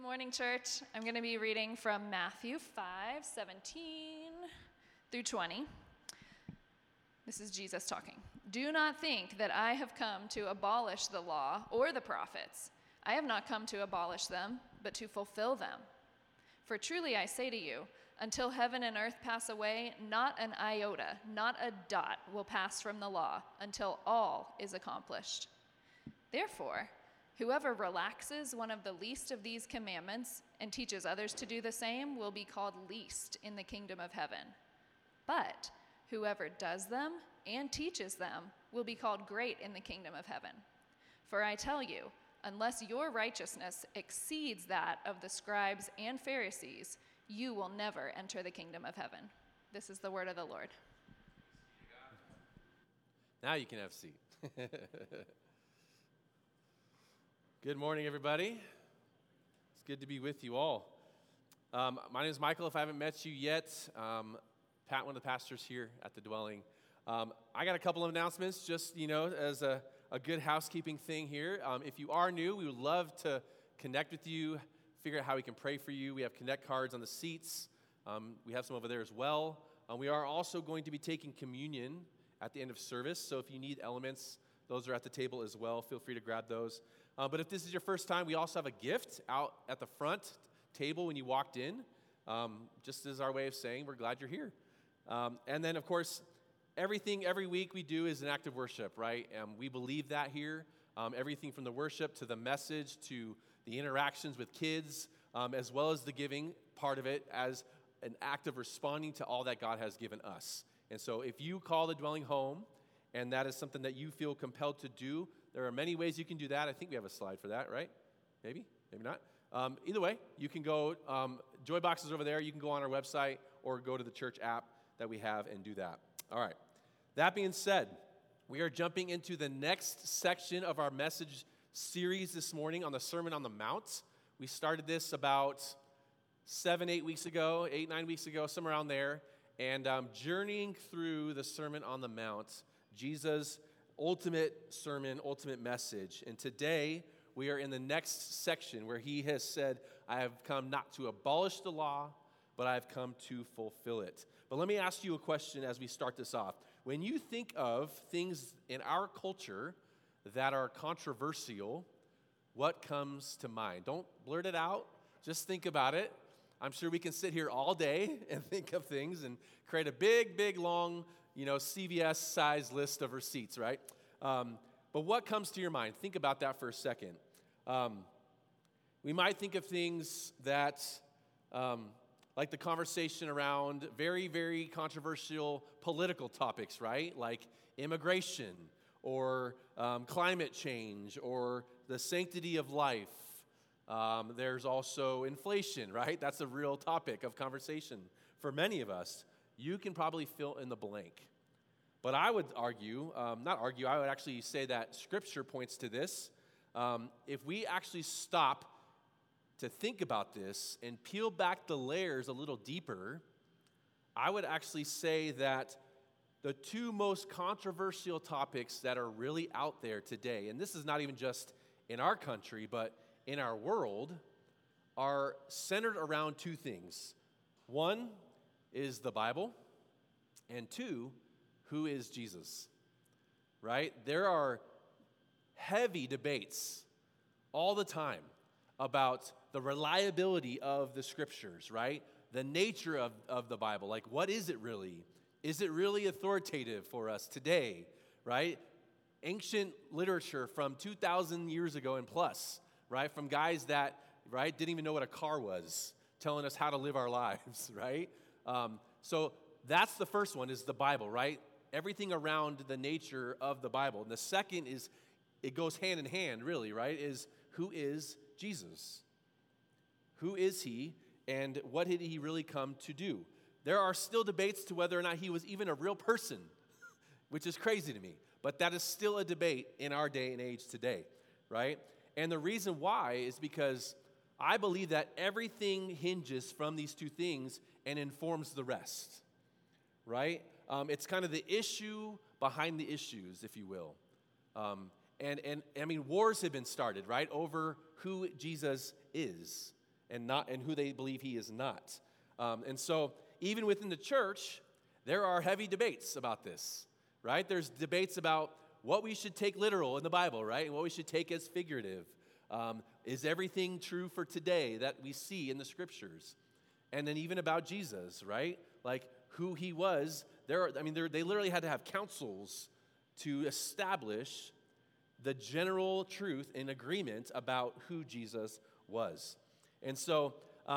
morning, church. I'm going to be reading from Matthew 5:17 through 20. This is Jesus talking. Do not think that I have come to abolish the law or the prophets. I have not come to abolish them, but to fulfill them. For truly I say to you, until heaven and earth pass away, not an iota, not a dot will pass from the law until all is accomplished. Therefore, whoever relaxes one of the least of these commandments and teaches others to do the same will be called least in the kingdom of heaven. But whoever does them and teaches them will be called great in the kingdom of heaven. For I tell you, unless your righteousness exceeds that of the scribes and Pharisees, you will never enter the kingdom of heaven. This is the word of the Lord. Now you can have a seat. Good morning, everybody. It's good to be with you all. My name is Michael. If I haven't met you yet, Pat, one of the pastors here at the dwelling. I got a couple of announcements, just as a good housekeeping thing here. If you are new, we would love to connect with you, figure out how we can pray for you. We have connect cards on the seats. We have some over there as well. We are also going to be taking communion at the end of service. So if you need elements, those are at the table as well. Feel free to grab those. But if this is your first time, we also have a gift out at the front table when you walked in, just as our way of saying we're glad you're here. And then, of course, everything every week we do is an act of worship, right? We believe that here. Everything from the worship to the message to the interactions with kids, as well as the giving part of it as an act of responding to all that God has given us. And so if you call the dwelling home, and that is something that you feel compelled to do, there are many ways you can do that. I think we have a slide for that, right? Maybe not. Either way, you can go, Joy Box is over there. You can go on our website or go to the church app that we have and do that. All right. That being said, we are jumping into the next section of our message series this morning on the Sermon on the Mount. We started this about 9 weeks ago, somewhere around there, and journeying through the Sermon on the Mount, Jesus' ultimate sermon, ultimate message. And today, we are in the next section where he has said, I have come not to abolish the law, but I have come to fulfill it. But let me ask you a question as we start this off. When you think of things in our culture that are controversial, what comes to mind? Don't blurt it out. Just think about it. I'm sure we can sit here all day and think of things and create a big, long, CVS-sized list of receipts, right? But what comes to your mind? Think about that for a second. We might think of things that, like the conversation around very, very controversial political topics, right? Like immigration or climate change or the sanctity of life. There's also inflation, right? That's a real topic of conversation for many of us. You can probably fill in the blank. But I would I would actually say that Scripture points to this. If we actually stop to think about this and peel back the layers a little deeper, I would actually say that the two most controversial topics that are really out there today, and this is not even just in our country, but in our world, are centered around two things. One is the Bible, and two, who is Jesus, right? There are heavy debates all the time about the reliability of the Scriptures, right? The nature of the Bible, like what is it really? Is it really authoritative for us today, right? Ancient literature from 2,000 years ago and plus, right? From guys that, right, didn't even know what a car was, telling us how to live our lives, right? So that's the first one, is the Bible, right? Everything around the nature of the Bible. And the second is, it goes hand in hand, really, right, is who is Jesus? Who is he, and what did he really come to do? There are still debates to whether or not he was even a real person, which is crazy to me. But that is still a debate in our day and age today, right? And the reason why is because I believe that everything hinges from these two things and informs the rest, right? It's kind of the issue behind the issues, if you will. And I mean, wars have been started, right, over who Jesus is. and who they believe he is not. And so even within the church, there are heavy debates about this, right? There's debates about what we should take literal in the Bible, right? And what we should take as figurative. Is everything true for today that we see in the scriptures? And then even about Jesus, right? Like who he was. They literally had to have councils to establish the general truth and agreement about who Jesus was. And so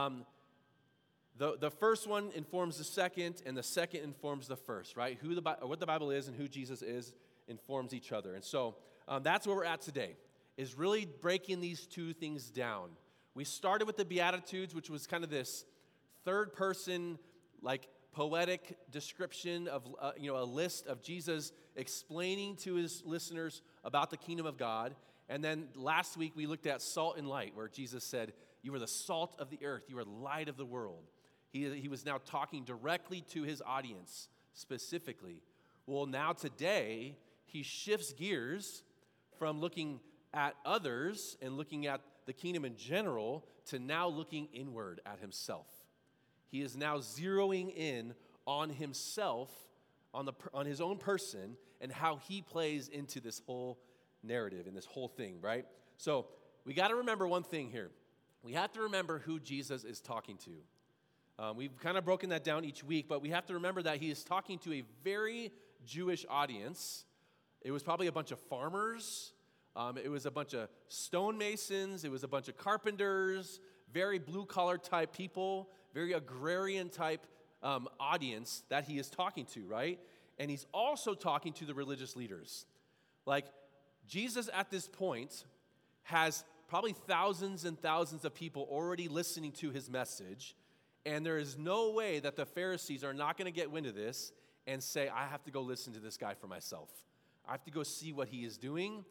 the first one informs the second, and the second informs the first, right? What the Bible is and who Jesus is informs each other. And so that's where we're at today, is really breaking these two things down. We started with the Beatitudes, which was kind of this third person, like poetic description of a list of Jesus explaining to his listeners about the kingdom of God. And then last week we looked at salt and light, where Jesus said, "You are the salt of the earth. You are the light of the world." He was now talking directly to his audience specifically. Well, now today he shifts gears from looking at others and looking at the kingdom in general to now looking inward at himself. He is now zeroing in on himself, on his own person, and how he plays into this whole narrative and this whole thing, right? So we got to remember one thing here. We have to remember who Jesus is talking to. We've kind of broken that down each week, but we have to remember that he is talking to a very Jewish audience. It was probably a bunch of farmers. It was a bunch of stonemasons. It was a bunch of carpenters, very blue-collar type people, very agrarian type audience that he is talking to, right? And he's also talking to the religious leaders. Like, Jesus at this point has probably thousands and thousands of people already listening to his message, and there is no way that the Pharisees are not going to get wind of this and say, I have to go listen to this guy for myself. I have to go see what he is doing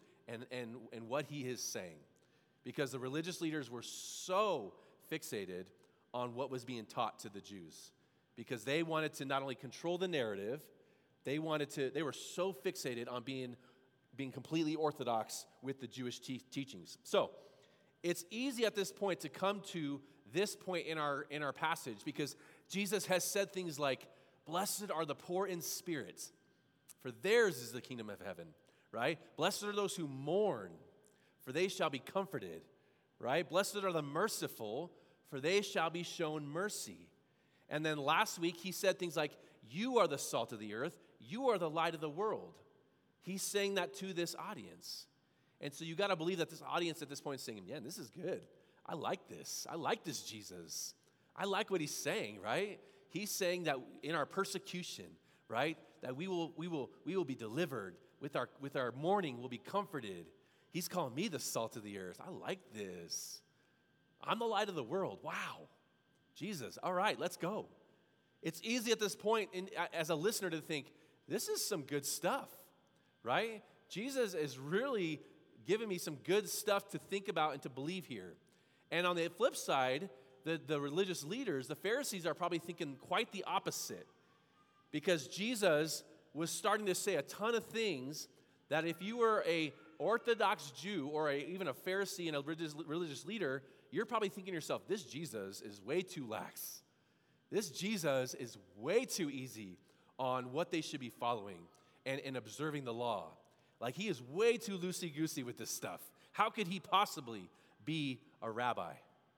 and what he is saying. Because the religious leaders were so fixated on what was being taught to the Jews. Because they wanted to not only control the narrative, they were so fixated on being completely orthodox with the Jewish teachings. So, it's easy at this point to come to this point in our passage, because Jesus has said things like, "Blessed are the poor in spirit, for theirs is the kingdom of heaven," right? "Blessed are those who mourn, for they shall be comforted," right? "Blessed are the merciful, for they shall be shown mercy." And then last week he said things like, "You are the salt of the earth, you are the light of the world." He's saying that to this audience. And so you got to believe that this audience at this point is saying, "Yeah, this is good. I like this. I like this Jesus. I like what he's saying," right? He's saying that in our persecution, right, that we will be delivered. With our mourning, we'll be comforted. He's calling me the salt of the earth. I like this. I'm the light of the world. Wow. Jesus, all right, let's go. It's easy at this point as a listener to think, this is some good stuff, right? Jesus is really giving me some good stuff to think about and to believe here. And on the flip side, the religious leaders, the Pharisees, are probably thinking quite the opposite, because Jesus was starting to say a ton of things that if you were a Orthodox Jew or even a Pharisee and a religious leader, you're probably thinking to yourself, this Jesus is way too lax. This Jesus is way too easy on what they should be following and observing the law. Like, he is way too loosey-goosey with this stuff. How could he possibly be a rabbi?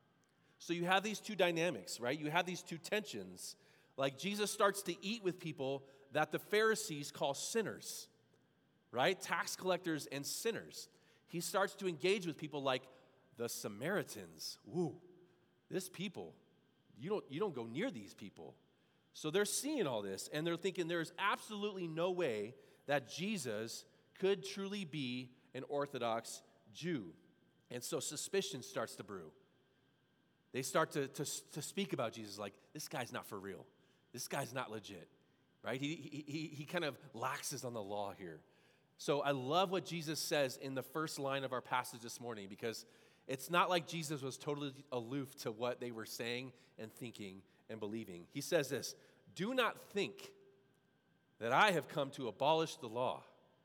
So you have these two dynamics, right? You have these two tensions. Like, Jesus starts to eat with people that the Pharisees call sinners, right? Tax collectors and sinners. He starts to engage with people like the Samaritans. Ooh, this people, you don't go near these people. So they're seeing all this, and they're thinking there's absolutely no way that Jesus could truly be an Orthodox Jew. And so suspicion starts to brew. They start to speak about Jesus like, this guy's not for real. This guy's not legit, right? He kind of laxes on the law here. So I love what Jesus says in the first line of our passage this morning, because it's not like Jesus was totally aloof to what they were saying and thinking and believing. He says this, "Do not think that I have come to abolish the law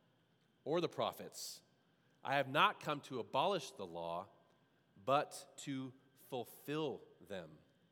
or the prophets. I have not come to abolish the law, but to fulfill them.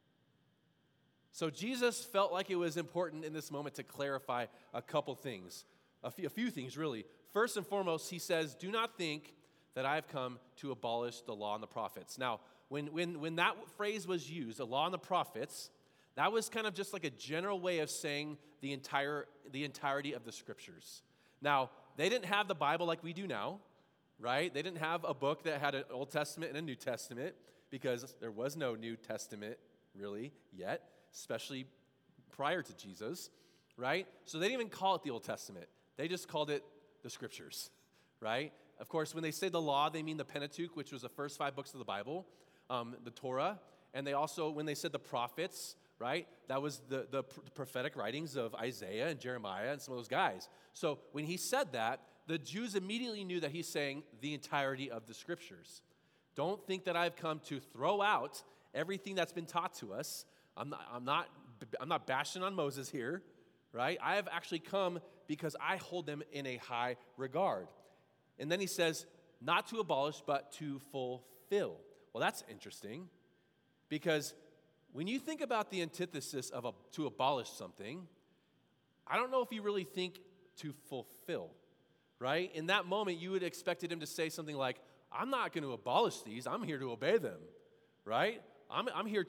So Jesus felt like it was important in this moment to clarify a couple things, a few things really. First and foremost, he says, do not think that I have come to abolish the law and the prophets. Now, when that phrase was used, the law and the prophets, that was kind of just like a general way of saying the entirety of the scriptures. Now, they didn't have the Bible like we do now, right? They didn't have a book that had an Old Testament and a New Testament because there was no New Testament really yet, especially prior to Jesus, right? So they didn't even call it the Old Testament. They just called it the scriptures, right? Of course, when they say the law, they mean the Pentateuch, which was the first 5 books of the Bible, the Torah. And they also, when they said the prophets, right, that was the prophetic writings of Isaiah and Jeremiah and some of those guys. So when he said that, the Jews immediately knew that he's saying the entirety of the scriptures. Don't think that I've come to throw out everything that's been taught to us. I'm not bashing on Moses here, right? I have actually come because I hold them in a high regard. And then he says, not to abolish, but to fulfill. Well, that's interesting because when you think about the antithesis of to abolish something, I don't know if you really think to fulfill, right? In that moment, you would have expected him to say something like, I'm not going to abolish these. I'm here to obey them, right? I'm here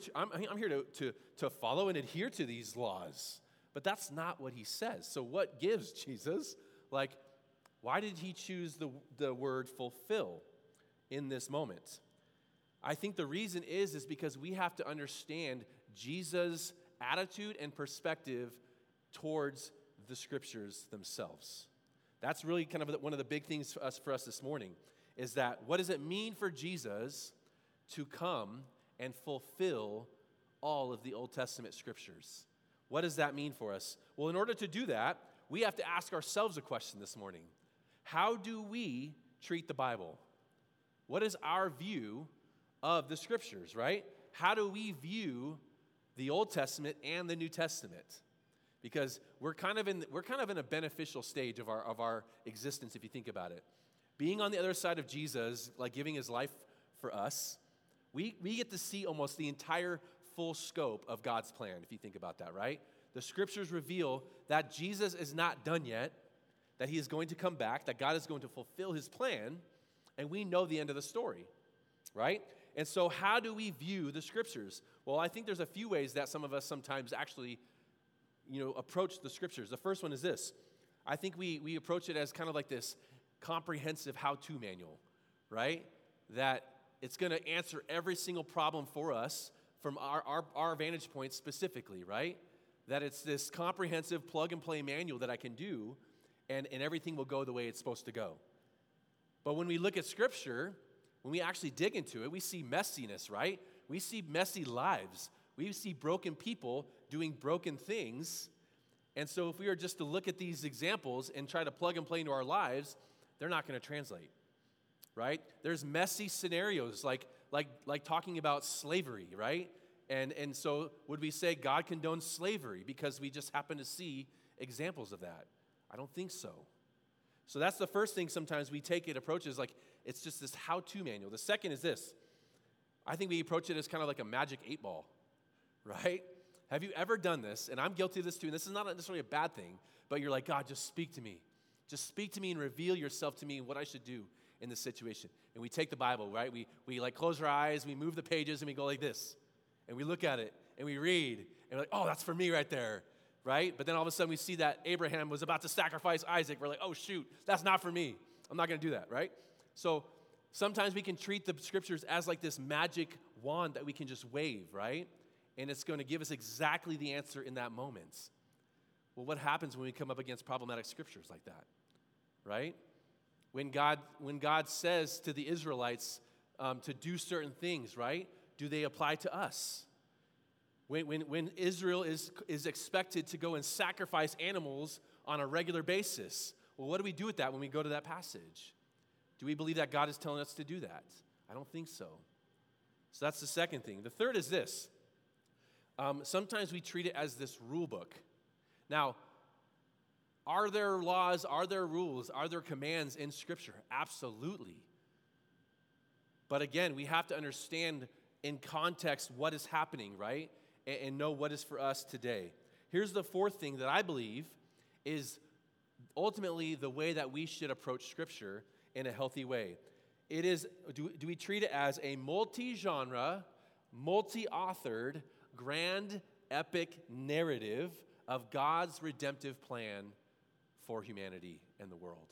to follow and adhere to these laws. But that's not what he says. So what gives Jesus? Like, why did he choose the word fulfill in this moment? I think the reason is because we have to understand Jesus' attitude and perspective towards the scriptures themselves. That's really kind of one of the big things for us this morning, is that what does it mean for Jesus to come and fulfill all of the Old Testament scriptures? What does that mean for us? Well, in order to do that, we have to ask ourselves a question this morning. How do we treat the Bible? What is our view of the scriptures, right? How do we view the Old Testament and the New Testament? Because we're kind of in a beneficial stage of our existence if you think about it. Being on the other side of Jesus, like giving his life for us, we get to see almost the entire full scope of God's plan, if you think about that, right? The scriptures reveal that Jesus is not done yet, that he is going to come back, that God is going to fulfill his plan, and we know the end of the story, right? And so how do we view the scriptures? Well, I think there's a few ways that some of us sometimes actually, approach the scriptures. The first one is this. I think we approach it as kind of like this comprehensive how-to manual, right? That it's going to answer every single problem for us from our vantage point specifically, right? That it's this comprehensive plug-and-play manual that I can do, and everything will go the way it's supposed to go. But when we look at Scripture, when we actually dig into it, we see messiness, right? We see messy lives. We see broken people doing broken things. And so if we were just to look at these examples and try to plug and play into our lives, they're not going to translate, right? There's messy scenarios like talking about slavery, right? And so would we say God condones slavery because we just happen to see examples of that? I don't think so. So that's the first thing sometimes we take it approaches like it's just this how-to manual. The second is this. I think we approach it as kind of like a magic 8-ball, right? Have you ever done this? And I'm guilty of this too, and this is not necessarily a bad thing, but you're like, God, just speak to me. Just speak to me and reveal yourself to me and what I should do in this situation. And we take the Bible, right? We like close our eyes, we move the pages, and we go like this. And we look at it, and we read, and we're like, oh, that's for me right there, right? But then all of a sudden we see that Abraham was about to sacrifice Isaac. We're like, oh, shoot, that's not for me. I'm not going to do that, right? So sometimes we can treat the scriptures as like this magic wand that we can just wave, right? And it's going to give us exactly the answer in that moment. Well, what happens when we come up against problematic scriptures like that, right? When God says to the Israelites to do certain things, right? Do they apply to us? When Israel is expected to go and sacrifice animals on a regular basis, well, what do we do with that when we go to that passage? Do we believe that God is telling us to do that? I don't think so. So that's the second thing. The third is this. Sometimes we treat it as this rule book. Now, are there laws, are there rules, are there commands in Scripture? Absolutely. But again, we have to understand in context what is happening, right? And know what is for us today. Here's the fourth thing that I believe is ultimately the way that we should approach Scripture in a healthy way. It is, do we treat it as a multi-genre, multi-authored, grand, epic narrative of God's redemptive plan for humanity and the world?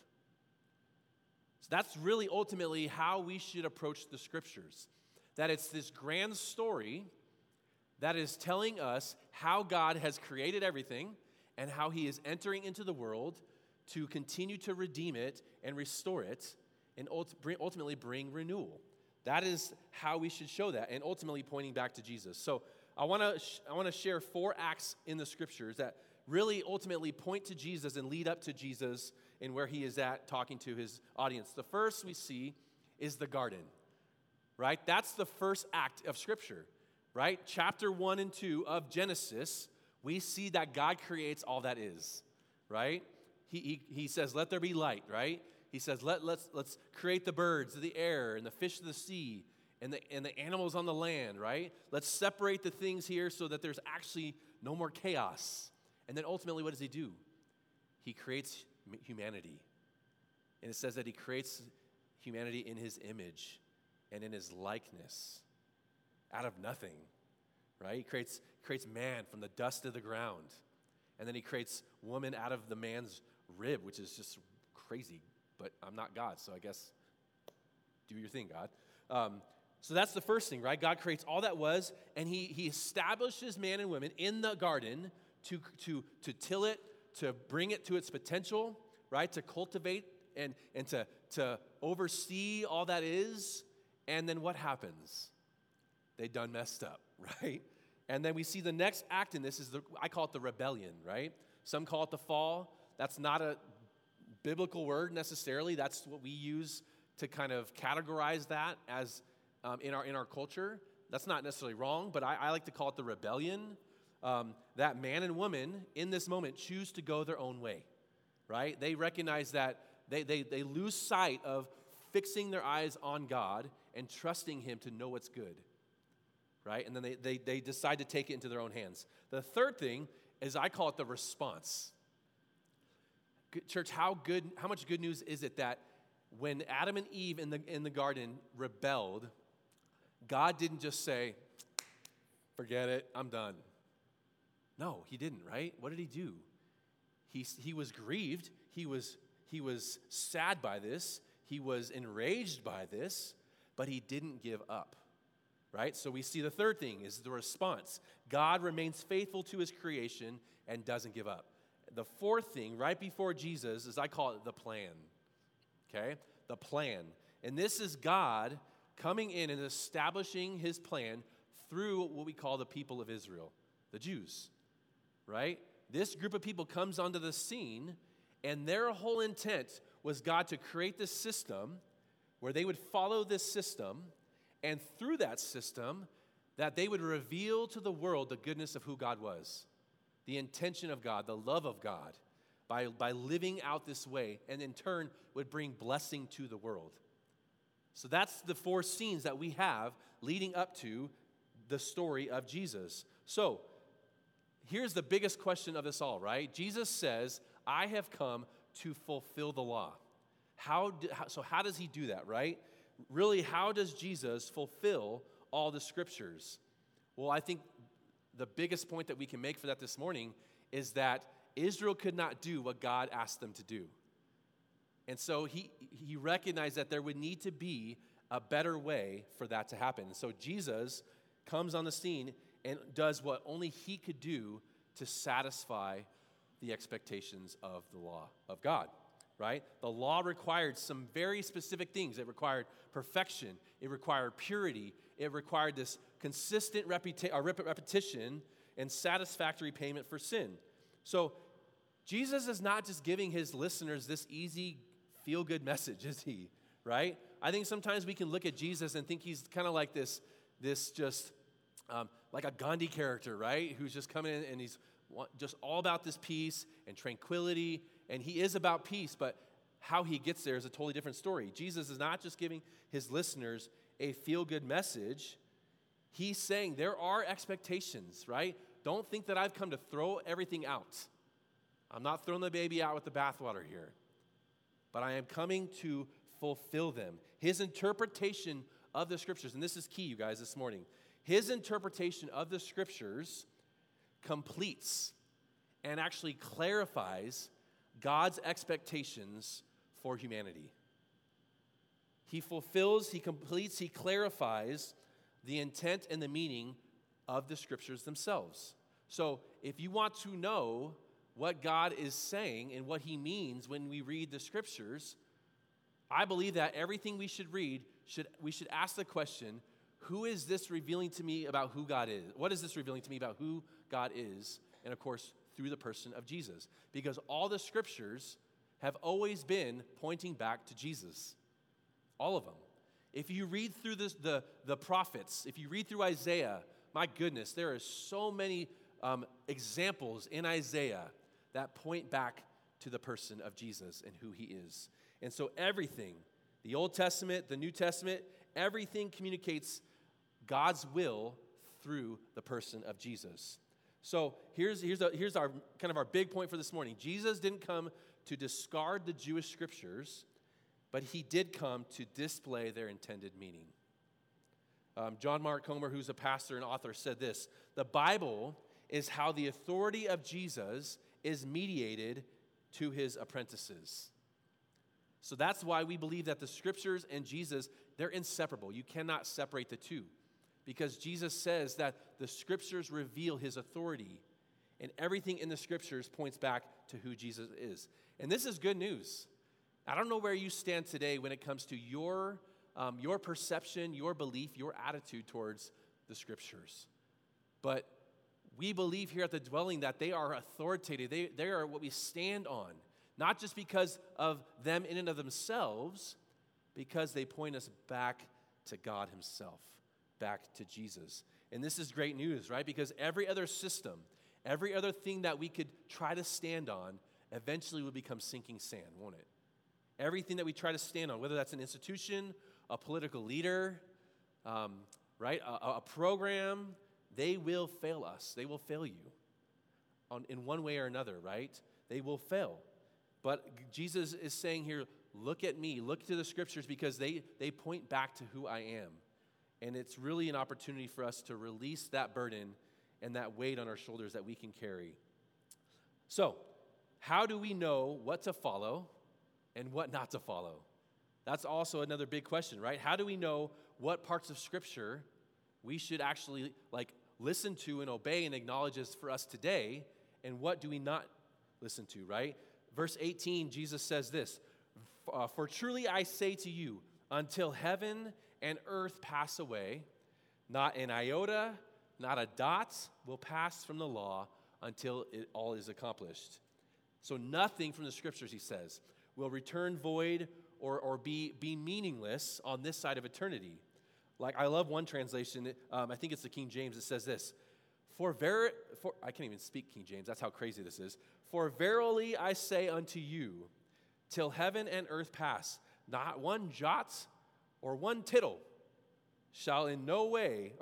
So that's really ultimately how we should approach the Scriptures. That it's this grand story that is telling us how God has created everything and how he is entering into the world to continue to redeem it and restore it and ultimately bring renewal. That is how we should show that, and ultimately pointing back to Jesus. So I want to share 4 acts in the Scriptures that really ultimately point to Jesus and lead up to Jesus and where he is at talking to his audience. The first we see is the garden, right? That's the first act of Scripture, right? Chapter 1 and 2 of Genesis, we see that God creates all that is, right? He says, let there be light, right? He says, let's create the birds of the air and the fish of the sea and the animals on the land, right? Let's separate the things here so that there's actually no more chaos. And then ultimately, what does he do? He creates humanity. And it says that he creates humanity in his image and in his likeness out of nothing, right? He creates man from the dust of the ground. And then he creates woman out of the man's rib, which is just crazy. But I'm not God, so I guess do your thing, God. So that's the first thing, right? God creates all that was, and he establishes man and women in the garden to till it, to bring it to its potential, right? To cultivate and to oversee all that is. And then what happens? They done messed up, right? And then we see the next act in this is I call it the rebellion, right? Some call it the fall. That's not a biblical word necessarily. That's what we use to kind of categorize that as in our culture. That's not necessarily wrong, but I like to call it the rebellion. That man and woman in this moment choose to go their own way, right? They recognize that they lose sight of fixing their eyes on God and trusting him to know what's good, right? And then they decide to take it into their own hands. The third thing is I call it the response. Church, how much good news is it that when Adam and Eve in the garden rebelled, God didn't just say, forget it, I'm done. No, he didn't, right? What did he do? He was grieved. He was sad by this. He was enraged by this, but he didn't give up, right? So we see the third thing is the response. God remains faithful to his creation and doesn't give up. The fourth thing, right before Jesus, is I call it the plan, okay? The plan. And this is God coming in and establishing his plan through what we call the people of Israel, the Jews, right? This group of people comes onto the scene, and their whole intent was God to create this system where they would follow this system, and through that system, that they would reveal to the world the goodness of who God was, the intention of God, the love of God, by living out this way, and in turn would bring blessing to the world. So that's the 4 scenes that we have leading up to the story of Jesus. So here's the biggest question of us all, right? Jesus says, I have come to fulfill the law. How does he do that, right? Really, how does Jesus fulfill all the scriptures? Well, I think the biggest point that we can make for that this morning is that Israel could not do what God asked them to do. And so he recognized that there would need to be a better way for that to happen. And so Jesus comes on the scene and does what only he could do to satisfy the expectations of the law of God, right? The law required some very specific things. It required perfection. It required purity. It required this consistent repetition and satisfactory payment for sin. So Jesus is not just giving his listeners this easy, feel-good message, is he? Right? I think sometimes we can look at Jesus and think he's kind of like this just like a Gandhi character, right? Who's just coming in and he's just all about this peace and tranquility, and he is about peace, but how he gets there is a totally different story. Jesus is not just giving his listeners a feel-good message. he's saying there are expectations, right? Don't think that I've come to throw everything out. I'm not throwing the baby out with the bathwater here, but I am coming to fulfill them. His interpretation of the scriptures, and this is key, you guys, this morning. His interpretation of the scriptures completes and actually clarifies God's expectations for humanity. He fulfills, he completes, he clarifies the intent and the meaning of the scriptures themselves. So if you want to know what God is saying and what he means when we read the scriptures, I believe that everything we should read, we should ask the question, who is this revealing to me about who God is? What is this revealing to me about who God is? And of course, through the person of Jesus. Because all the scriptures have always been pointing back to Jesus. All of them. If you read through the prophets, if you read through Isaiah, my goodness, there are so many examples in Isaiah that point back to the person of Jesus and who he is. And so everything, the Old Testament, the New Testament, everything communicates God's will through the person of Jesus. So here's our kind of our big point for this morning. Jesus didn't come to discard the Jewish scriptures, but he did come to display their intended meaning. John Mark Comer, who's a pastor and author, said this: the Bible is how the authority of Jesus is mediated to his apprentices. So that's why we believe that the scriptures and Jesus, they're inseparable. You cannot separate the two. Because Jesus says that the scriptures reveal his authority, and everything in the scriptures points back to who Jesus is. And this is good news. I don't know where you stand today when it comes to your perception, your belief, your attitude towards the scriptures. But we believe here at the dwelling that they are authoritative. They are what we stand on, not just because of them in and of themselves, because they point us back to God himself, back to Jesus. And this is great news, right? Because every other system, every other thing that we could try to stand on, eventually will become sinking sand, won't it? Everything that we try to stand on, whether that's an institution, a political leader, right, a program, they will fail us. They will fail you in one way or another, right? They will fail. But Jesus is saying here, look at me, look to the scriptures, because they point back to who I am. And it's really an opportunity for us to release that burden and that weight on our shoulders that we can carry. So, how do we know what to follow and what not to follow? That's also another big question, right? How do we know what parts of Scripture we should actually listen to and obey and acknowledge as for us today, and what do we not listen to, right? Verse 18, Jesus says this: "For truly I say to you, until heaven and earth pass away, not an iota, not a dot will pass from the law until it all is accomplished." So nothing from the scriptures, he says, will return void or be meaningless on this side of eternity. Like, I love one translation, I think it's the King James, it says this: I can't even speak King James, that's how crazy this is. "For verily I say unto you, till heaven and earth pass, not one jot or one tittle shall in no way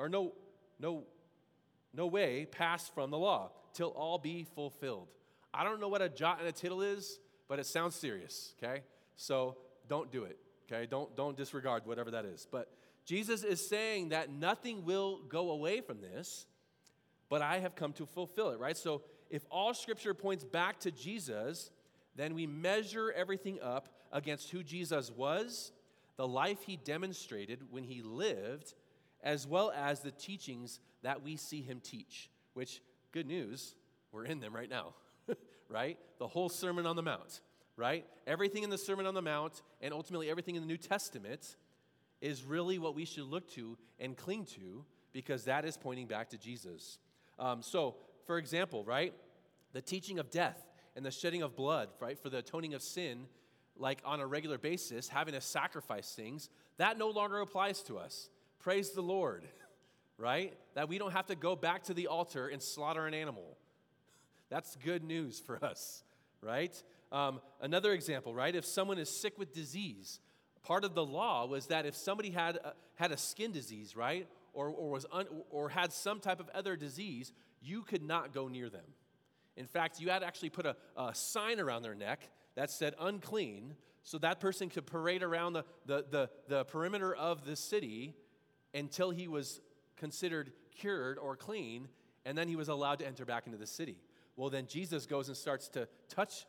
pass from the law, till all be fulfilled." I don't know what a jot and a tittle is, but it sounds serious, okay? So don't do it, okay? Don't disregard whatever that is. But Jesus is saying that nothing will go away from this, but I have come to fulfill it, right? So if all Scripture points back to Jesus, then we measure everything up against who Jesus was, the life he demonstrated when he lived, as well as the teachings that we see him teach, which, good news, we're in them right now, right? The whole Sermon on the Mount, right? Everything in the Sermon on the Mount and ultimately everything in the New Testament is really what we should look to and cling to, because that is pointing back to Jesus. So, for example, right, the teaching of death and the shedding of blood, right, for the atoning of sin, like on a regular basis, having to sacrifice things, that no longer applies to us. Praise the Lord, right? That we don't have to go back to the altar and slaughter an animal. That's good news for us, right? Another example, right? If someone is sick with disease, part of the law was that if somebody had a skin disease, right, or had some type of other disease, you could not go near them. In fact, you had to actually put a sign around their neck that said unclean, so that person could parade around the perimeter of the city until he was considered cured or clean, and then he was allowed to enter back into the city. Well, then Jesus goes and starts to touch,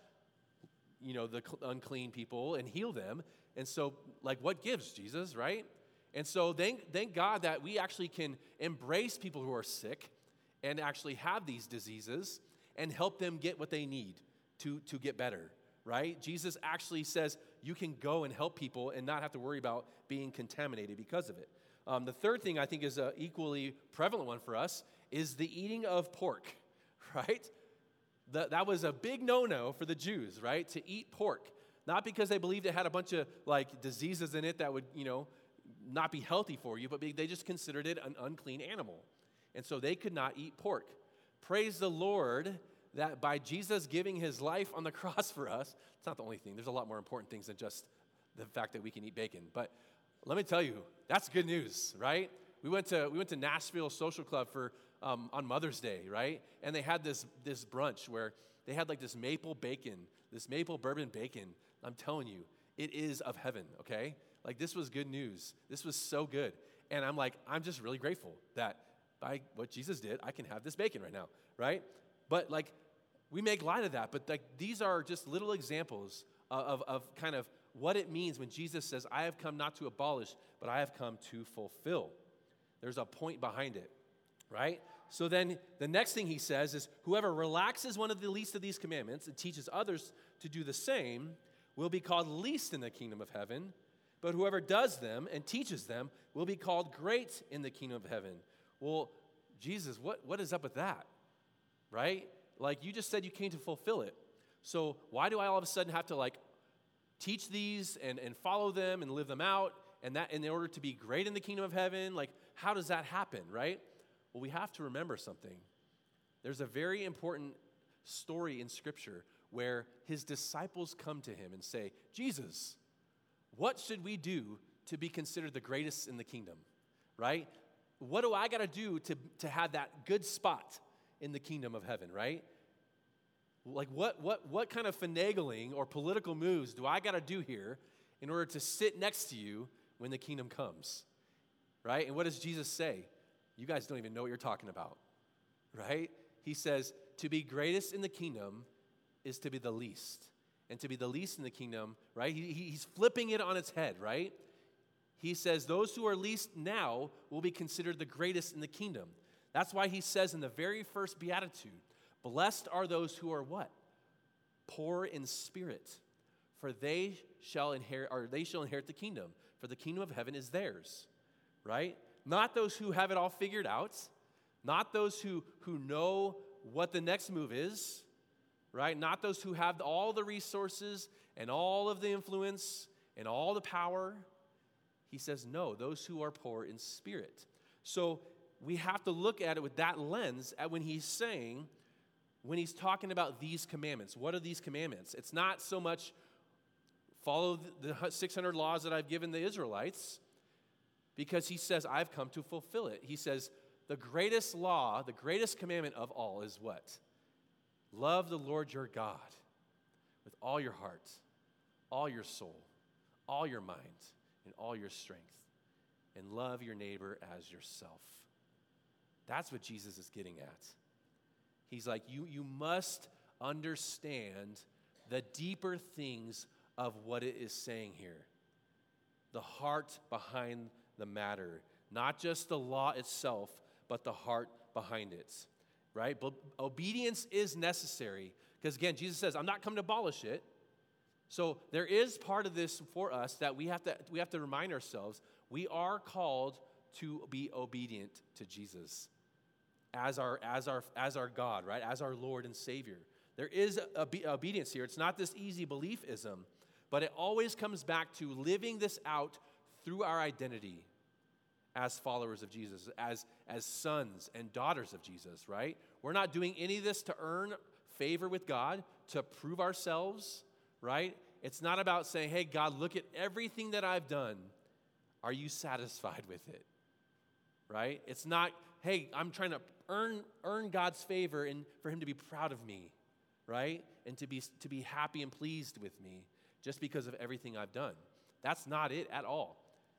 the unclean people and heal them. And so, what gives, Jesus, right? And so thank God that we actually can embrace people who are sick and actually have these diseases and help them get what they need to get better, right? Jesus actually says you can go and help people and not have to worry about being contaminated because of it. The third thing I think is an equally prevalent one for us is the eating of pork, right? That was a big no-no for the Jews, right, to eat pork. Not because they believed it had a bunch of diseases in it that would, not be healthy for you, but they just considered it an unclean animal. And so they could not eat pork. Praise the Lord that by Jesus giving his life on the cross for us, it's not the only thing. There's a lot more important things than just the fact that we can eat bacon. But let me tell you, that's good news, right? We went to Nashville Social Club for on Mother's Day, right? And they had this brunch where they had this maple bacon, this maple bourbon bacon. I'm telling you, it is of heaven, okay? This was good news. This was so good. And I'm just really grateful that by what Jesus did, I can have this bacon right now, right? But we make light of that, but these are just little examples of kind of what it means when Jesus says, I have come not to abolish, but I have come to fulfill. There's a point behind it, right? So then the next thing he says is, whoever relaxes one of the least of these commandments and teaches others to do the same will be called least in the kingdom of heaven, but whoever does them and teaches them will be called great in the kingdom of heaven. Well, Jesus, what is up with that, right? You just said you came to fulfill it. So why do I all of a sudden have to teach these and follow them and live them out, and that in order to be great in the kingdom of heaven? How does that happen, right? Well, we have to remember something. There's a very important story in Scripture where his disciples come to him and say, Jesus, what should we do to be considered the greatest in the kingdom, right? What do I got to do to have that good spot in the kingdom of heaven, right? What kind of finagling or political moves do I got to do here in order to sit next to you when the kingdom comes, right? And what does Jesus say? You guys don't even know what you're talking about, right? He says, to be greatest in the kingdom is to be the least. And to be the least in the kingdom, right? He's flipping it on its head, right? He says those who are least now will be considered the greatest in the kingdom. That's why he says in the very first beatitude, blessed are those who are what? Poor in spirit, for they shall inherit the kingdom, for the kingdom of heaven is theirs, right? Not those who have it all figured out, not those who know what the next move is, right? Not those who have all the resources and all of the influence and all the power. He says, no, those who are poor in spirit. So we have to look at it with that lens when he's talking about these commandments. What are these commandments? It's not so much follow the 600 laws that I've given the Israelites, because he says, I've come to fulfill it. He says, the greatest law, the greatest commandment of all is what? Love the Lord your God with all your heart, all your soul, all your mind, and all your strength, and love your neighbor as yourself. That's what Jesus is getting at. He's like, you must understand the deeper things of what it is saying here. The heart behind the matter. Not just the law itself, but the heart behind it. Right? But obedience is necessary. Because again, Jesus says, I'm not come to abolish it. So there is part of this for us that we have to remind ourselves, we are called to be obedient to Jesus as our God, right? As our Lord and Savior. There is obedience here. It's not this easy beliefism, but it always comes back to living this out through our identity as followers of Jesus, as sons and daughters of Jesus, right? We're not doing any of this to earn favor with God, to prove ourselves, right? It's not about saying, hey, God, look at everything that I've done. Are you satisfied with it? right? It's not, hey, I'm trying to earn God's favor and for him to be proud of me, right? And to be happy and pleased with me just because of everything I've done. That's not it at all.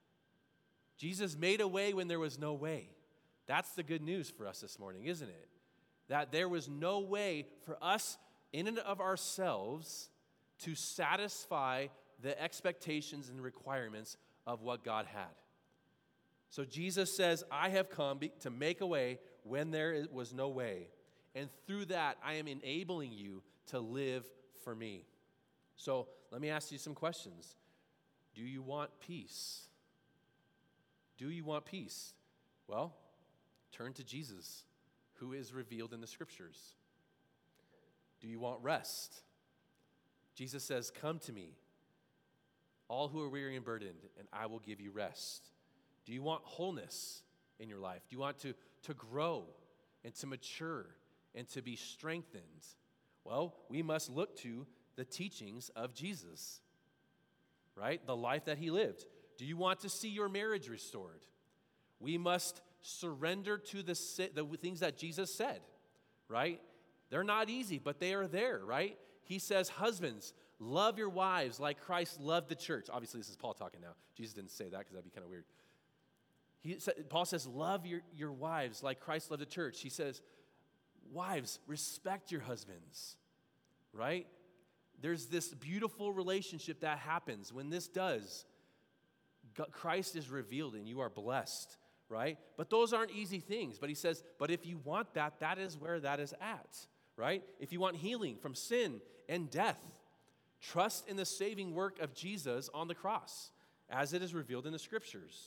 Jesus made a way when there was no way. That's the good news for us this morning, isn't it? That there was no way for us in and of ourselves to satisfy the expectations and requirements of what God had. So Jesus says, I have come to make a way when there was no way. And through that, I am enabling you to live for me. So let me ask you some questions. Do you want peace? Do you want peace? Well, turn to Jesus, who is revealed in the Scriptures. Do you want rest? Jesus says, come to me, all who are weary and burdened, and I will give you rest. Do you want wholeness in your life? Do you want to grow and to mature and to be strengthened? Well, we must look to the teachings of Jesus, right? The life that he lived. Do you want to see your marriage restored? We must surrender to the things that Jesus said, right? They're not easy, but they are there, right? He says, husbands, love your wives like Christ loved the church. Obviously, this is Paul talking now. Jesus didn't say that because that'd be kind of weird. Paul says, love your wives like Christ loved the church. He says, wives, respect your husbands, right? There's this beautiful relationship that happens. When this does, Christ is revealed and you are blessed, right? But those aren't easy things. But he says, but if you want that, that is where that is at, right? If you want healing from sin and death, trust in the saving work of Jesus on the cross, as it is revealed in the Scriptures.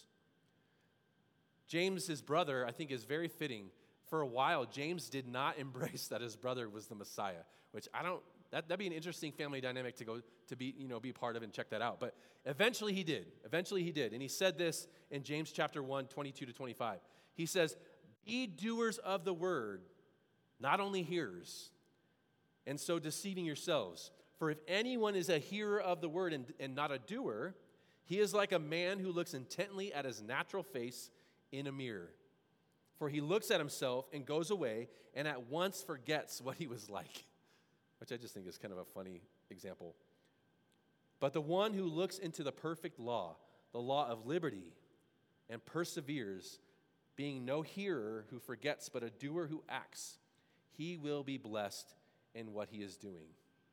James, his brother, I think is very fitting. For a while, James did not embrace that his brother was the Messiah, which that'd be an interesting family dynamic to go to be part of and check that out. But eventually he did. And he said this in James chapter 1, 22 to 25. He says, be doers of the word, not only hearers, and so deceiving yourselves. For if anyone is a hearer of the word and not a doer, he is like a man who looks intently at his natural face in a mirror. For he looks at himself and goes away and at once forgets what he was like. Which I just think is kind of a funny example. But the one who looks into the perfect law, the law of liberty, and perseveres, being no hearer who forgets, but a doer who acts, he will be blessed in what he is doing.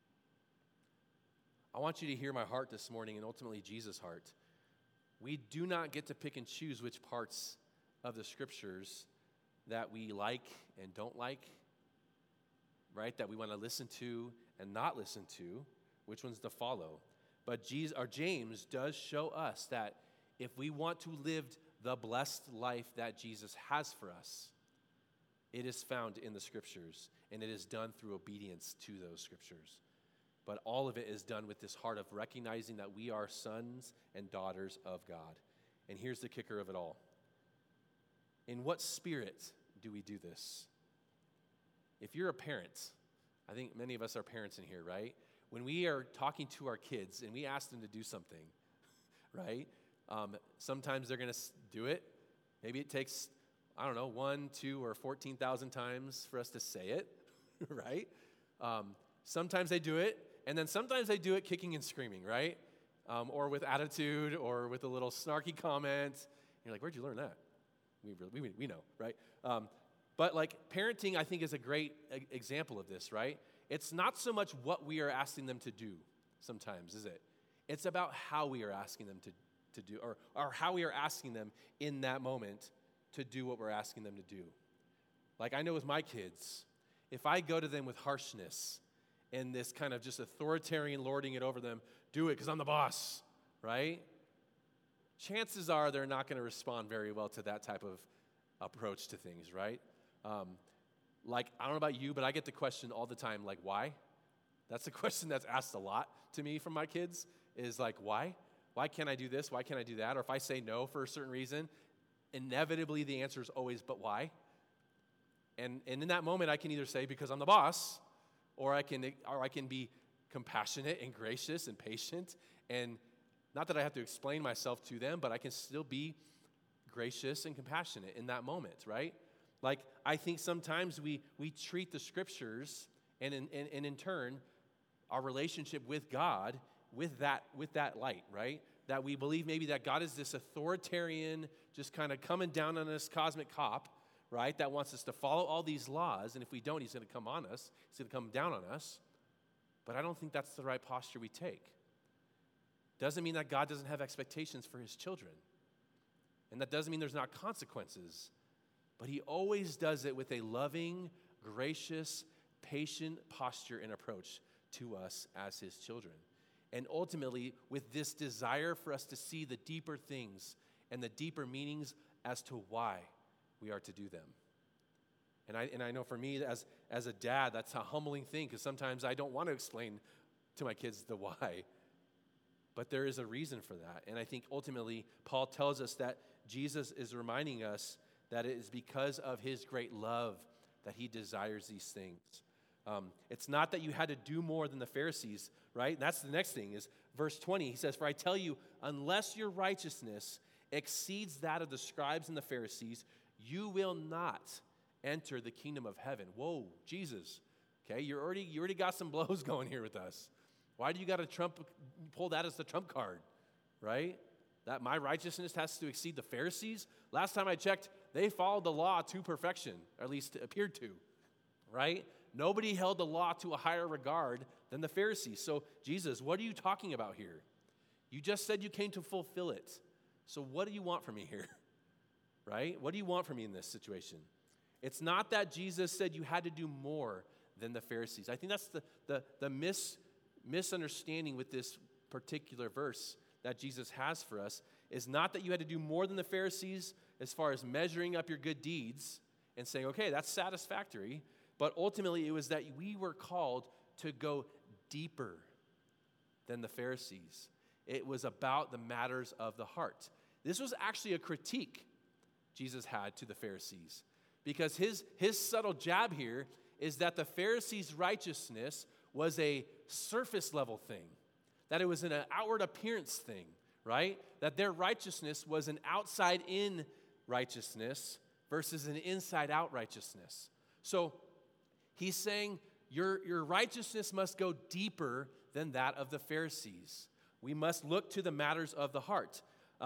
I want you to hear my heart this morning and ultimately Jesus' heart. We do not get to pick and choose which parts of the Scriptures that we like and don't like, right? That we want to listen to and not listen to, which ones to follow. But James does show us that if we want to live the blessed life that Jesus has for us, it is found in the Scriptures, and it is done through obedience to those Scriptures. But all of it is done with this heart of recognizing that we are sons and daughters of God. And here's the kicker of it all. In what spirit do we do this? If you're a parent, I think many of us are parents in here, right? When we are talking to our kids and we ask them to do something, right? Sometimes they're going to do it. Maybe it takes, 1, 2, or 14,000 times for us to say it, right? Sometimes they do it, and then sometimes they do it kicking and screaming, right? Or with attitude, or with a little snarky comment. You're like, where'd you learn that? We know, right? But like parenting, I think, is a great example of this, right? It's not so much what we are asking them to do sometimes, is it? It's about how we are asking them to do, or how we are asking them in that moment to do what we're asking them to do. Like I know with my kids, if I go to them with harshness and this kind of just authoritarian lording it over them, do it because I'm the boss, right? Chances are they're not going to respond very well to that type of approach to things, right? Like, I don't know about you, but I get the question all the time, like, why? That's the question that's asked a lot to me from my kids, is like, why? Why can't I do this? Why can't I do that? Or if I say no for a certain reason, inevitably the answer is always, but why? And in that moment, I can either say, because I'm the boss, or I can be compassionate and gracious and patient, and not that I have to explain myself to them, but I can still be gracious and compassionate in that moment, right? Like, I think sometimes we treat the scriptures and in turn, our relationship with God with that light, right? That we believe maybe that God is this authoritarian, just kind of coming down on us cosmic cop, right? That wants us to follow all these laws, and if we don't, he's going to come on us. He's going to come down on us. But I don't think that's the right posture we take. Doesn't mean that God doesn't have expectations for his children. And that doesn't mean there's not consequences. But he always does it with a loving, gracious, patient posture and approach to us as his children. And ultimately, with this desire for us to see the deeper things and the deeper meanings as to why we are to do them. And I know for me, as a dad, that's a humbling thing, because sometimes I don't want to explain to my kids the why. But there is a reason for that. And I think ultimately, Paul tells us that Jesus is reminding us that it is because of his great love that he desires these things. It's not that you had to do more than the Pharisees, right? And that's the next thing is verse 20. He says, "For I tell you, unless your righteousness exceeds that of the scribes and the Pharisees, you will not enter the kingdom of heaven." Whoa, Jesus. Okay, you already got some blows going here with us. Why do you got to pull that as the trump card, right? That my righteousness has to exceed the Pharisees? Last time I checked, they followed the law to perfection, or at least appeared to, right? Nobody held the law to a higher regard than the Pharisees. So, Jesus, what are you talking about here? You just said you came to fulfill it. So what do you want from me here, right? What do you want from me in this situation? It's not that Jesus said you had to do more than the Pharisees. I think that's the misunderstanding with this particular verse that Jesus has for us, is not that you had to do more than the Pharisees as far as measuring up your good deeds and saying, okay, that's satisfactory, but ultimately it was that we were called to go deeper than the Pharisees. It was about the matters of the heart. This was actually a critique Jesus had to the Pharisees, because his subtle jab here is that the Pharisees' righteousness was a surface level thing, that it was an outward appearance thing, right? That their righteousness was an outside in righteousness versus an inside out righteousness. So he's saying your righteousness must go deeper than that of the Pharisees. We must look to the matters of the heart.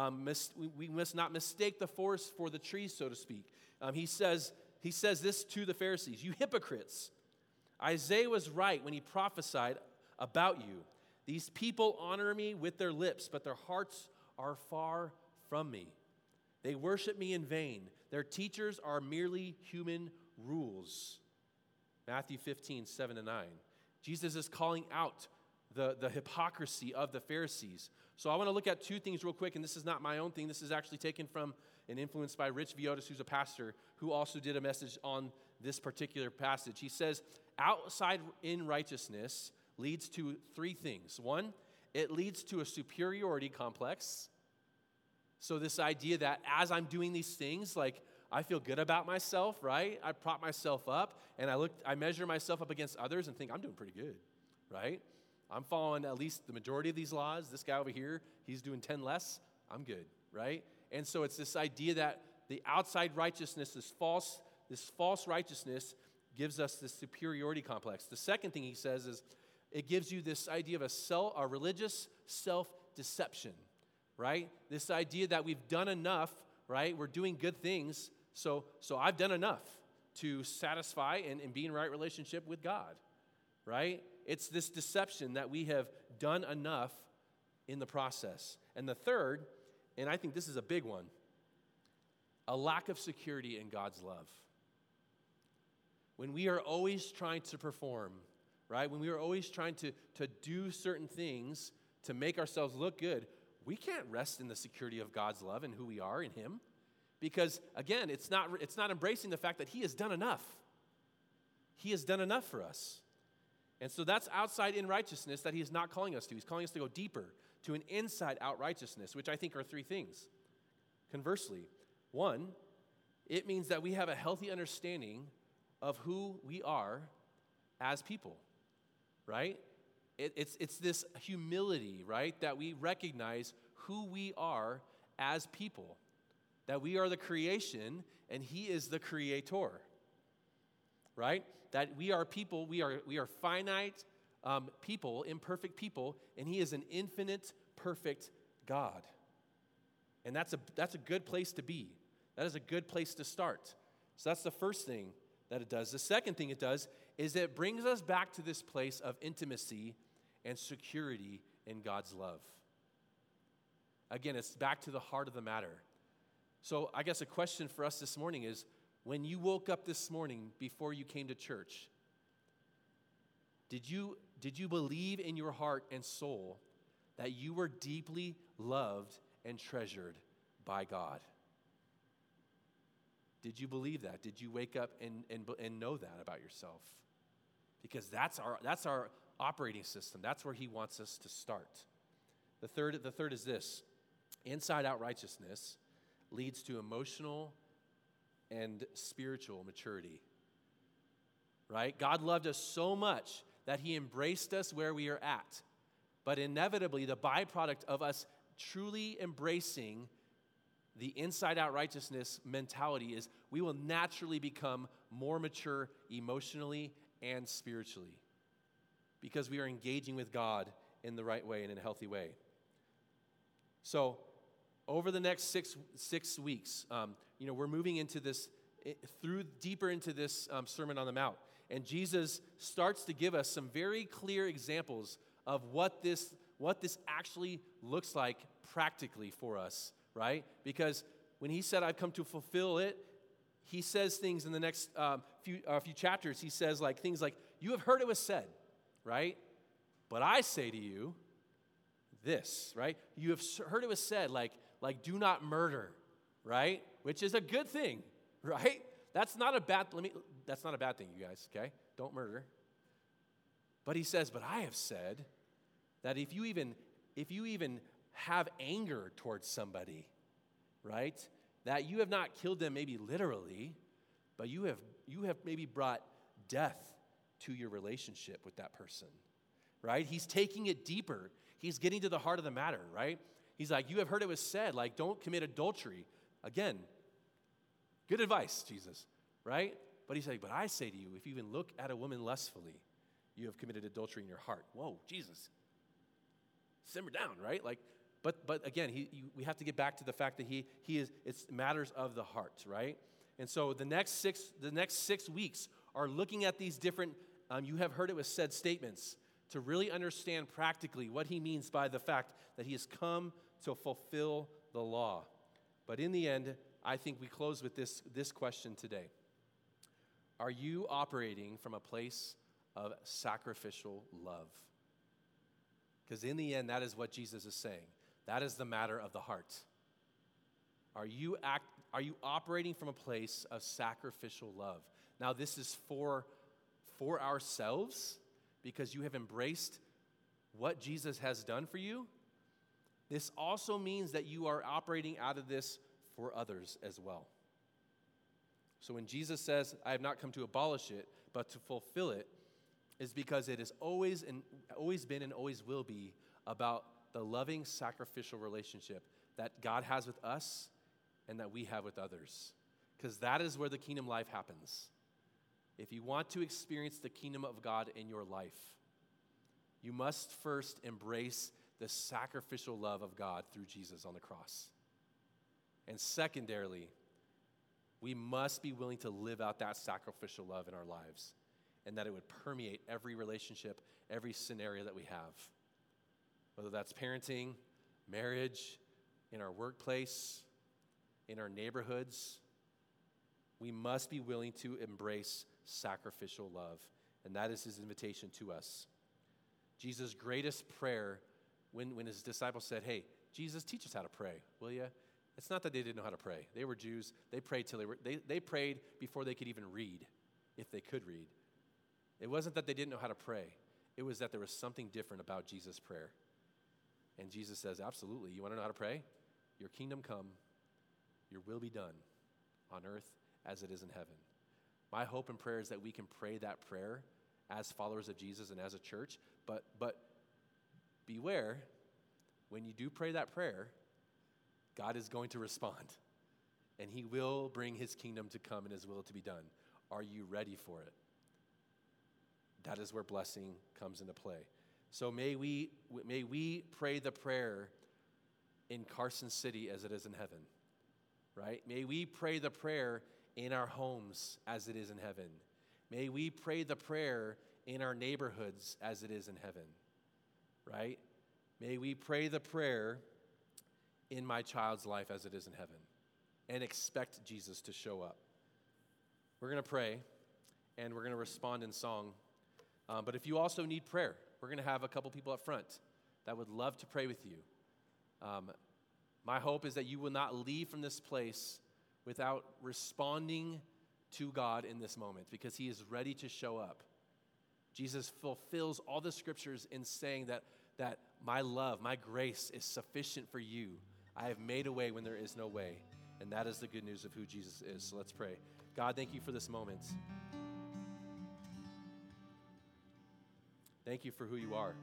We must not mistake the forest for the trees, so to speak. He says this to the Pharisees: "You hypocrites, Isaiah was right when he prophesied about you. These people honor me with their lips, but their hearts are far from me. They worship me in vain. Their teachers are merely human rules." Matthew 15, 7-9. Jesus is calling out the hypocrisy of the Pharisees. So I want to look at two things real quick, and this is not my own thing. This is actually taken from and influenced by Rich Viotis, who's a pastor, who also did a message on this particular passage. He says, outside in righteousness leads to three things. One, it leads to a superiority complex. So this idea that as I'm doing these things, like I feel good about myself, right? I prop myself up, and I measure myself up against others and think I'm doing pretty good, right? I'm following at least the majority of these laws. This guy over here, he's doing 10 less. I'm good, right? And so it's this idea that the outside righteousness, this false righteousness gives us this superiority complex. The second thing he says is it gives you this idea of a religious self-deception, right? This idea that we've done enough, right? We're doing good things, so I've done enough to satisfy and be in right relationship with God, right? It's this deception that we have done enough in the process. And the third, and I think this is a big one, a lack of security in God's love. When we are always trying to perform, right? When we are always trying to do certain things to make ourselves look good, we can't rest in the security of God's love and who we are in Him. Because, again, it's not embracing the fact that He has done enough. He has done enough for us. And so that's outside in righteousness that He is not calling us to. He's calling us to go deeper, to an inside out righteousness, which I think are three things. Conversely, one, it means that we have a healthy understanding of who we are as people, right? It's this humility, right, that we recognize who we are as people. that we are the creation and he is the creator, right? That we are people, we are finite people, imperfect people, and he is an infinite, perfect God. And that's a good place to be. That is a good place to start. So that's the first thing that it does. The second thing it does is it brings us back to this place of intimacy and security in God's love. Again, it's back to the heart of the matter. So I guess a question for us this morning is, when you woke up this morning before you came to church, did you believe in your heart and soul that you were deeply loved and treasured by God? Did you believe that? Did you wake up and know that about yourself? Because that's our operating system. That's where he wants us to start. The third is this. Inside-out righteousness leads to emotional and spiritual maturity. Right? God loved us so much that he embraced us where we are at. But inevitably, the byproduct of us truly embracing the inside-out righteousness mentality is we will naturally become more mature emotionally and spiritually because we are engaging with God in the right way and in a healthy way. So over the next six weeks, we're moving into this, deeper into this Sermon on the Mount. And Jesus starts to give us some very clear examples of what this actually looks like practically for us, right? Because when he said, I've come to fulfill it, he says things in the next few chapters. He says things like, you have heard it was said, right? But I say to you this, right? You have heard it was said, like do not murder, right? Which is a good thing, right? That's not a bad thing, you guys, okay? Don't murder. But he says, but I have said that if you even have anger towards somebody, right? That you have not killed them maybe literally, but you have maybe brought death to your relationship with that person, right? He's taking it deeper. He's getting to the heart of the matter, right? He's like, you have heard it was said, don't commit adultery. Again, good advice, Jesus, right? But he's like, but I say to you, if you even look at a woman lustfully, you have committed adultery in your heart. Whoa, Jesus. Simmer down, right? But again, we have to get back to the fact that it's matters of the heart, right? And so the next 6 weeks are looking at these different, you have heard it was said statements to really understand practically what he means by the fact that he has come to fulfill the law. But in the end, I think we close with this question today. Are you operating from a place of sacrificial love? Because in the end, that is what Jesus is saying. That is the matter of the heart. Are you operating from a place of sacrificial love? Now, this is for ourselves, because you have embraced what Jesus has done for you. This also means that you are operating out of this for others as well. So when Jesus says, I have not come to abolish it, but to fulfill it, is because it has always been and always will be about the loving sacrificial relationship that God has with us and that we have with others. Because that is where the kingdom life happens. If you want to experience the kingdom of God in your life, you must first embrace the sacrificial love of God through Jesus on the cross. And secondarily, we must be willing to live out that sacrificial love in our lives, and that it would permeate every relationship, every scenario that we have. Whether that's parenting, marriage, in our workplace, in our neighborhoods, we must be willing to embrace sacrificial love. And that is his invitation to us. Jesus' greatest prayer when his disciples said, hey, Jesus, teach us how to pray, will you? It's not that they didn't know how to pray. They were Jews. They prayed till they prayed before they could even read, if they could read. It wasn't that they didn't know how to pray. It was that there was something different about Jesus' prayer. And Jesus says, absolutely. You want to know how to pray? Your kingdom come, your will be done on earth as it is in heaven. My hope and prayer is that we can pray that prayer as followers of Jesus and as a church. But beware, when you do pray that prayer, God is going to respond. and he will bring his kingdom to come and his will to be done. Are you ready for it? That is where blessing comes into play. So may we pray the prayer in Carson City as it is in heaven, right? May we pray the prayer in our homes as it is in heaven. May we pray the prayer in our neighborhoods as it is in heaven, right? May we pray the prayer in my child's life as it is in heaven and expect Jesus to show up. We're going to pray, and we're going to respond in song. But if you also need prayer, we're going to have a couple people up front that would love to pray with you. My hope is that you will not leave from this place without responding to God in this moment, because he is ready to show up. Jesus fulfills all the scriptures in saying that my love, my grace is sufficient for you. I have made a way when there is no way. And that is the good news of who Jesus is. So let's pray. God, thank you for this moment. Thank you for who you are.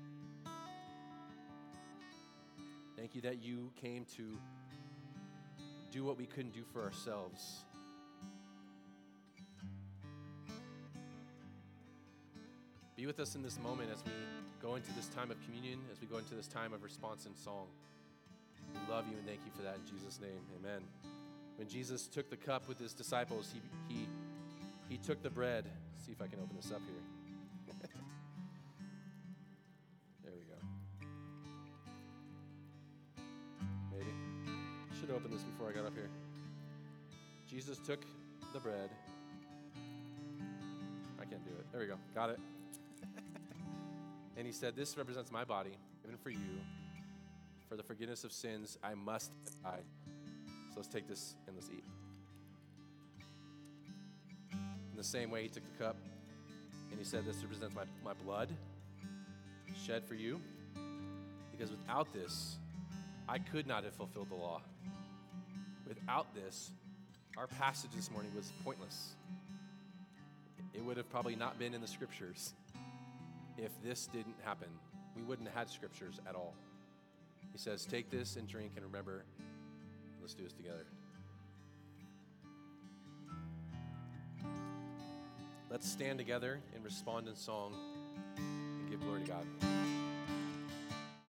Thank you that you came to do what we couldn't do for ourselves. Be with us in this moment as we go into this time of communion, as we go into this time of response in song. We love you and thank you for that in Jesus' name. Amen. When Jesus took the cup with his disciples, he took the bread. Let's see if I can open this up here. There we go. Maybe. Should have opened this before I got up here. Jesus took the bread. I can't do it. There we go. Got it. And he said, "This represents my body, given for you. For the forgiveness of sins, I must die." So let's take this and let's eat. In the same way, he took the cup and he said, "This represents my blood shed for you. Because without this, I could not have fulfilled the law. Without this, our passage this morning was pointless. It would have probably not been in the scriptures. If this didn't happen, we wouldn't have had scriptures at all." He says, "Take this and drink and remember." Let's do this together. Let's stand together and respond in song and give glory to God.